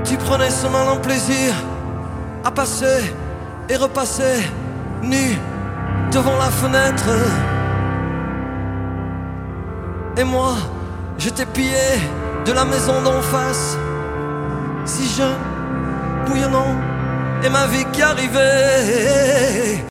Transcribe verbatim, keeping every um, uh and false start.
Tu prenais ce malin plaisir à passer et repasser nu devant la fenêtre. Et moi, je t'ai pillé de la maison d'en face, si jeune, bouillonnant, et ma vie qui arrivait.